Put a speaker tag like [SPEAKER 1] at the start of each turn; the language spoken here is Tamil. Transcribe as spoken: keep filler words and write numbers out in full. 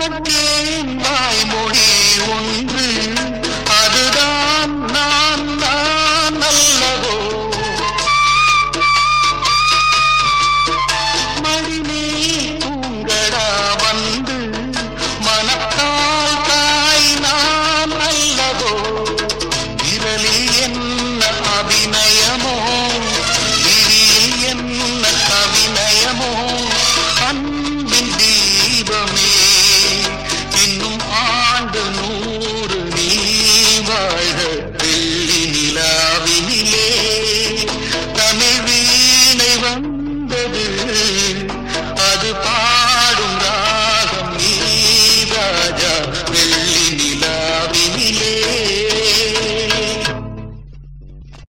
[SPEAKER 1] உனக்கேன் வாய்மொழி ஒன்று, அதுதான் நான் நான் அல்லவோ. மடிமே தூங்கடா வந்து மனத்தால் தாய் நான் அல்லவோ. விரலில் என்ன அபிநயமோ, விழியில் என்ன கவிநயமோ, அன்பின் தீபமே இன்னும் ஆண்டு நூறு நீ வாழ்க. வெள்ளி நிலாவினிலே தமிழ் வீணை வந்தது, அது பா